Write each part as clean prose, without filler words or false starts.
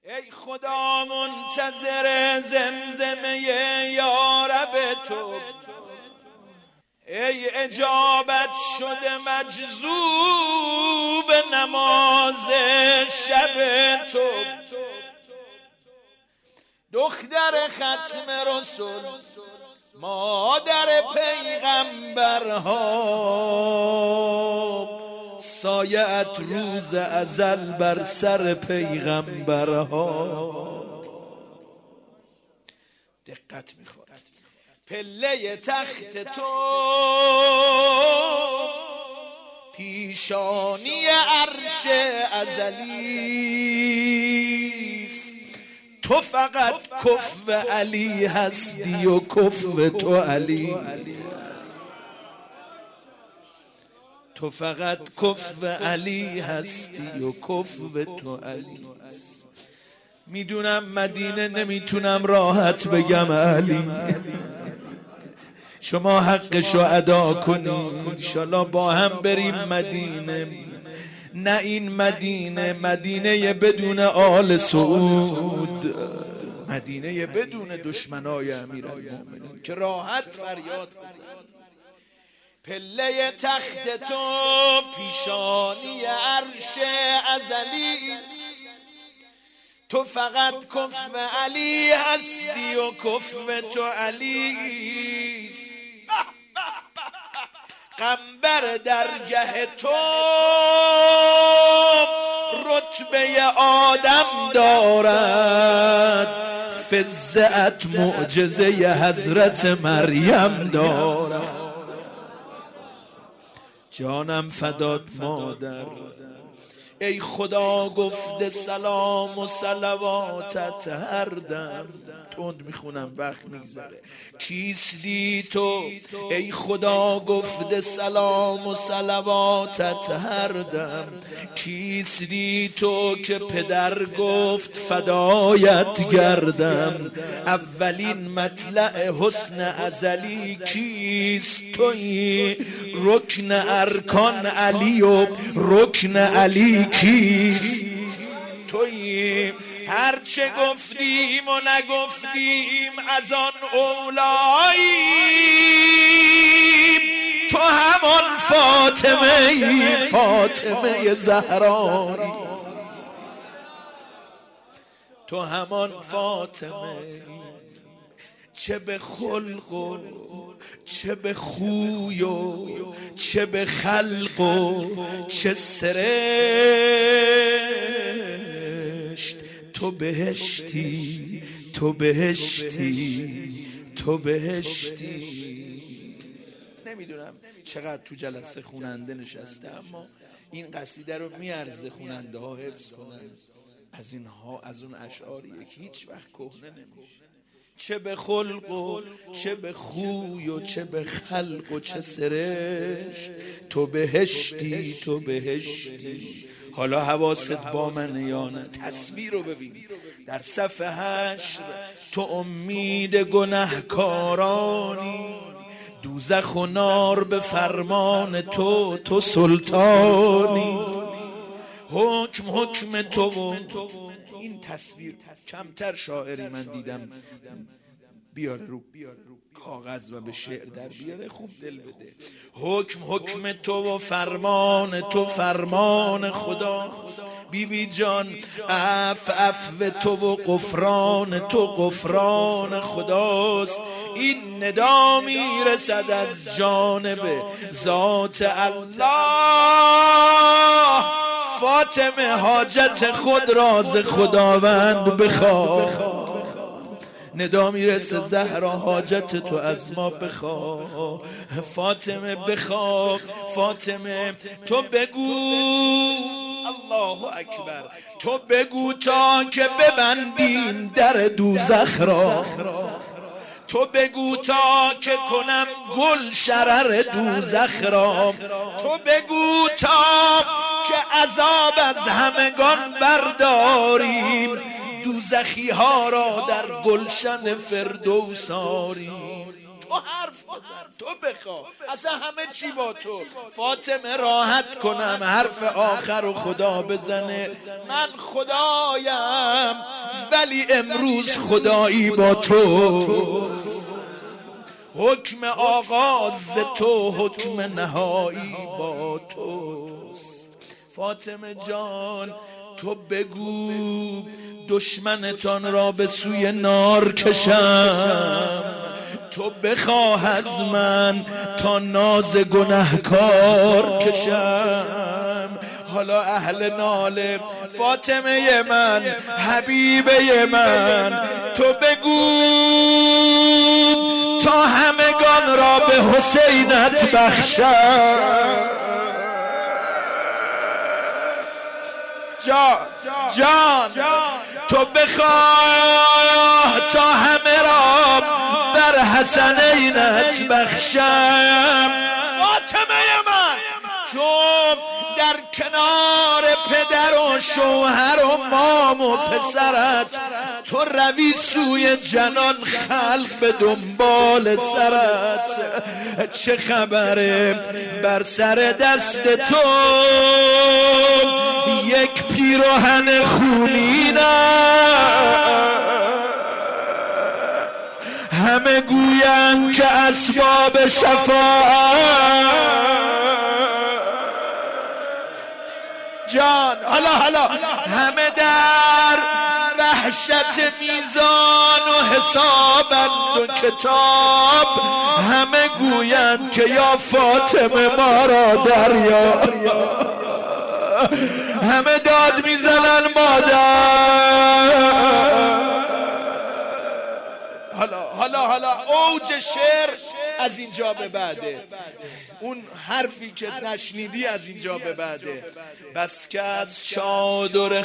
ای خدا منتظر زمزمه یارب تو، ای اجابت شده مجذوب نماز شب تو، دختر ختم رسول مادر پیغمبرها، سایه‌ات روز ازل بر سر پیغمبرها. دقت میخواد پله تخت تو پیشانی عرش ازلیست، تو فقط کفو علی هستی و کفو تو علی، تو فقط کفو علی هستی و کفو تو علی. میدونم مدینه نمیتونم راحت بگم علی، شما حقشو ادا کنید انشالله با هم بریم مدینه. نه این مدینه مدینه بدون آل سعود، مدینه بدون دشمنای امیرالمومنین که راحت فریاد بزن. پله تخت تو پیشانی عرش ازلی، تو فقط کفو علی هستی و کفو تو علی. قنبر درگه تو رتبه آدم دارد، فزعت معجزه حضرت مریم دارد. جانم فدات مادر، ای خدا گفته سلام و صلواتت هر دم. تند میخونم وقت میگذره. کیستی تو ای خدا گفته سلام و صلواتت هر دم، کیستی تو که پدر گفت فدایت گردم. اولین مطلع حسن ازلی کیست تویی، رکن ارکان علی و رکن علی کیست تویی. هرچه گفتیم و نگفتیم از آن اولاییم، تو همان فاطمه زهرایی، تو همان فاطمه. چه به خلق و چه به خوی و چه به خلق و چه سرشت، تو بهشتی تو بهشتی تو بهشتی. نمیدونم چقدر تو جلسه خوننده نشسته، اما این قصیده رو میارزه خوننده ها حفظ کنن. از اون اشعاریه که هیچ وقت کهنه نمیشه. چه به خلق و چه به خوی و چه به خلق و چه سرشت، تو بهشتی تو بهشتی. حالا حواست با من یا نه؟ تصویر رو ببین. در صف حشر تو امید گنهکارانی، دوزخ و نار به فرمان تو، تو سلطانی. حکم تو و این تصویر کمتر شاعری من دیدم بیاره رو کاغذ و به شعر در بیاره، خوب دل بده. حکم تو و فرمان تو فرمان خداست، بیبی جان عفو تو و غفران تو غفران خداست. این ندا میرسد از جانب ذات الله، فاطمه حاجت خود راز خداوند بخواه. ندا میرسه زهرا حاجت تو از ما بخواه. فاطمه بخواه، فاطمه تو بگو الله اکبر، تو بگو تا که ببندیم در دوزخ را، تو بگو تا که کنم گل شرر دوزخ را، تو بگو تا که عذاب از همگان برداریم، دوزخی ها را در گلشن فردوس آریم. تو حرف بزن. تو بخوا، اصلا همه چی با تو. فاطمه راحت کنم حرف آخر و خدا بزنه، من خدایم ولی امروز خدایی با تو، حکم آغاز تو، حکم نهایی با توست. فاطمه جان تو بگو دشمنتان را به سوی نار کشم، تو بخواه از من تا ناز گنهکار کشم. حالا اهل ناله فاطمه من، حبیبه من، تو بگو تا همگان را به حسینت بخشم. جان تو بخواه تا همه را بر حسنینت بخشم. فاطمه من تو در کنار پدر و شوهر و مام و پسرت، تو روی سوی جنان خلق به دنبال سرت. چه خبره بر سر دست تو یک پیراهن خونینه، همه گویند که اسباب شفاعت. جان حالا همه در وحشت میزان و حسابند و کتاب، همه گویند که یا فاطمه ما را دریاب. همه داد میزنن مادر. حالا اوج شعر از اینجا به بعده، اون حرفی که نشنیدی از اینجا به بعده. بس که از چادر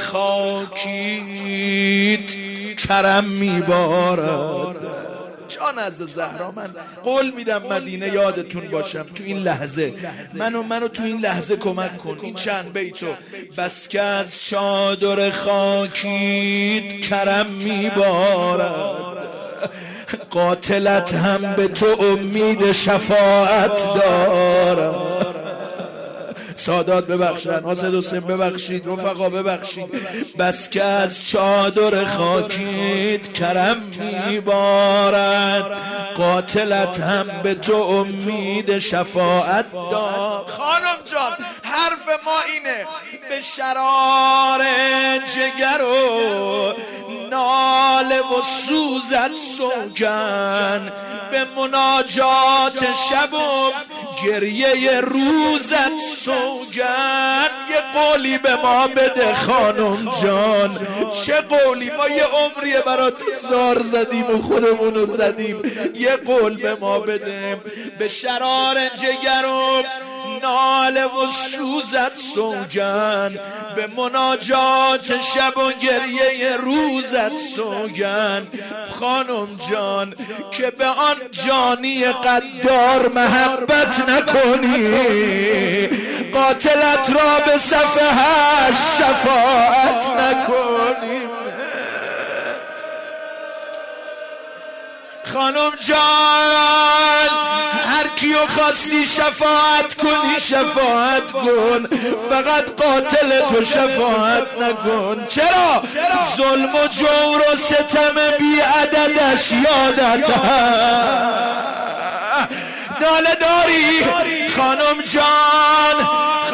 خاکیت کرم میبارد. جان از زهرا من قول میدم مدینه یادتون باشم تو این لحظه، منو تو این لحظه کمک کن. این چند بیتو، بس که از چادر خاکیت کرم میبارد، قاتلت هم به تو امید شفاعت دارد. سادات ببخشن، حاسد حسین ببخشید، رفقا ببخشید. بس که از چادر خاکیت کرم میبارد، قاتلت هم به تو امید شفاعت دارد. خانم جان حرف ما اینه، به شرار جگر و ناله و سوزت سوگن، به مناجات شب و گریه روزت سوگن. یه قولی به ما بده خانم جان، چه قولی؟ ما یه عمریه برات زار زدیم و خودمونو زدیم. یه قول به ما بده، به شرار جگر و ناله و سوزت سوگن، به مناجات شب و گریه روزت سوگن. خانم جان که به آن جانی قدار محبت نکنی، قاتلت را به صفحه‌اش شفاعت نکنی. خانم جان هر کیو خواستی شفاعت کنی شفاعت کن، فقط قاتل تو شفاعت نکن. چرا؟ ظلم و جور و ستم بی عددش یادت ناله داری خانم جان.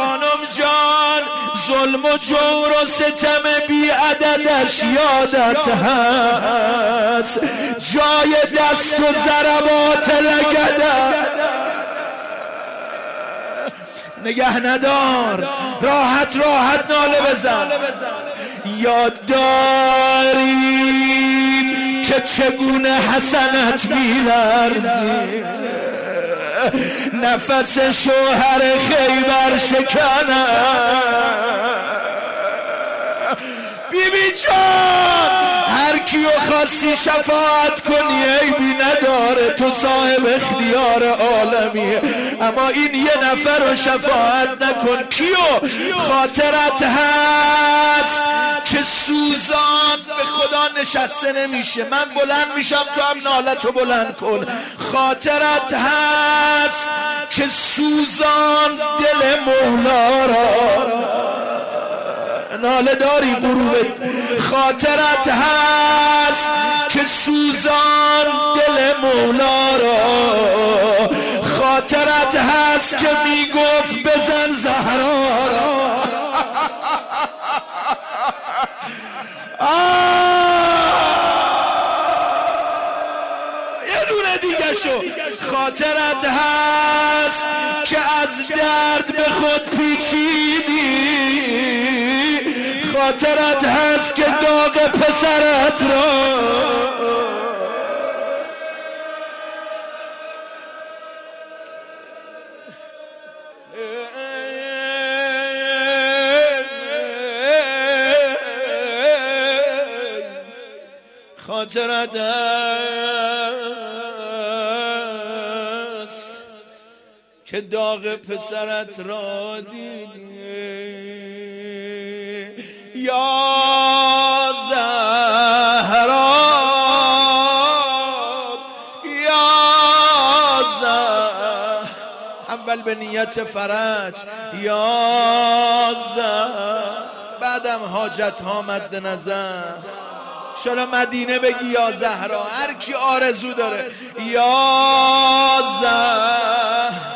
ظلم و جور و ستم بی عددش یادت هست، جای دست و ضربات لگدت نگه ندار. راحت ناله بزن. یاد داری که چگونه حسنت میلرزی، نفس شوهر خیبر شکنه. بی بی جان هر کیو خاصی شفاعت کنی عیبی نداره، تو صاحب اختیار عالمیه. اما این یه نفر رو شفاعت نکن. کیو؟ خاطرت هست که سوزان به خدا نشسته نمیشه. من بلند میشم تو هم نالتو بلند کن. خاطرت هست که سوزان دل مولا را، ناله داری غروبت. خاطرت هست که سوزان دل مولا را، خاطرت هست که میگفت بزن زهرا را. یه دونه دیگه شو. خاطرت هست که از درد به خود پیچیدی، خاطرت هست که داغ پسرت را خاطرت هست که داغ پسرت را دیدی. یا زهرا یا زهرا، اول به نیت فرج. یا زهرا، بعدم حاجت ها مد نظر. شالا مدینه بگی یا زهرا، هر کی آرزو داره. یا زهرا